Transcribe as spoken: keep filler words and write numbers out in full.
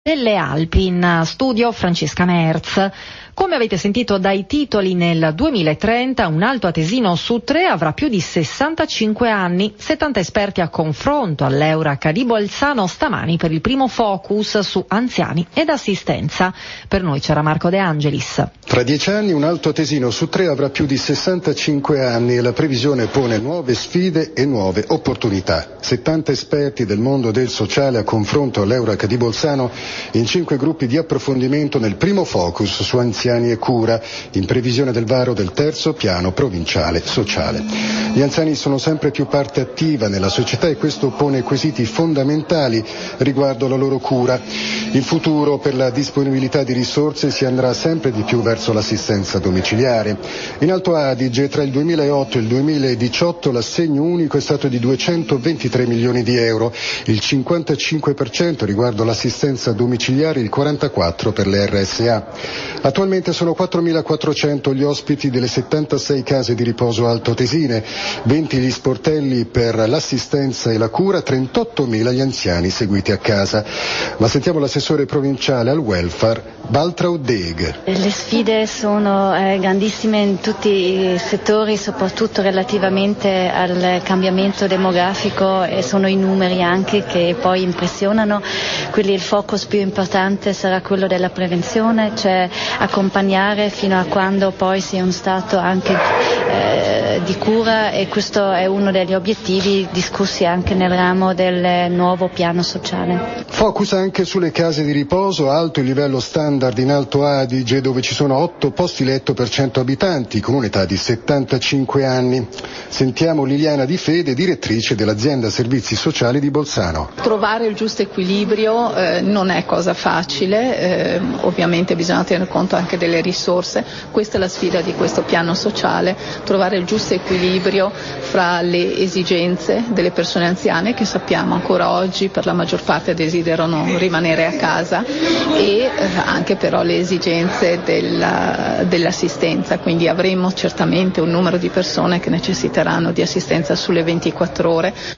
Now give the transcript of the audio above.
delle Alpi. In studio Francesca Merz. Come avete sentito dai titoli, nel duemilatrenta un altoatesino su tre avrà più di sessantacinque anni. settanta esperti a confronto all'Eurac di Bolzano stamani per il primo focus su anziani ed assistenza. Per noi c'era Marco De Angelis. Tra dieci anni un altoatesino su tre avrà più di sessantacinque anni e la previsione pone nuove sfide e nuove opportunità. settanta esperti del mondo del sociale a confronto all'Eurac di Bolzano in cinque gruppi di approfondimento nel primo focus su anziani e cura, in previsione del varo del terzo piano provinciale sociale. Gli anziani sono sempre più parte attiva nella società e questo pone quesiti fondamentali riguardo la loro cura. In futuro, per la disponibilità di risorse, si andrà sempre di più verso l'assistenza domiciliare. In Alto Adige, tra il duemilaotto e il duemiladiciotto, l'assegno unico è stato di duecentoventitré milioni di euro, il cinquantacinque per cento riguardo l'assistenza domiciliare, il quarantaquattro per cento per le R S A. Attualmente sono quattromilaquattrocento gli ospiti delle settantasei case di riposo altoatesine, venti gli sportelli per l'assistenza e la cura, trentottomila gli anziani seguiti a casa. Ma sentiamo l'assessore provinciale al welfare, Baltrau Deg. Le sfide sono eh, grandissime in tutti i settori, soprattutto relativamente al cambiamento demografico, e sono i numeri anche che poi impressionano. Quindi il focus più importante sarà quello della prevenzione, cioè accompagnare fino a quando poi sia un stato anche eh, di cura, e questo è uno degli obiettivi discussi anche nel ramo del nuovo piano sociale. Focus anche sulle case di riposo, alto il livello standard in Alto Adige, dove ci sono otto posti letto per cento abitanti con un'età di settantacinque anni. Sentiamo Liliana Di Fede, direttrice dell'azienda servizi sociali di Bolzano. Trovare il giusto equilibrio eh, non è cosa facile, eh, ovviamente bisogna tener conto anche delle risorse. Questa è la sfida di questo piano sociale, trovare il giusto equilibrio fra le esigenze delle persone anziane, che sappiamo ancora oggi per la maggior parte desiderano rimanere a casa, e eh, anche però le esigenze della, dell'assistenza. Quindi avremo certamente un numero di persone che necessiteranno di assistenza sulle ventiquattro ore,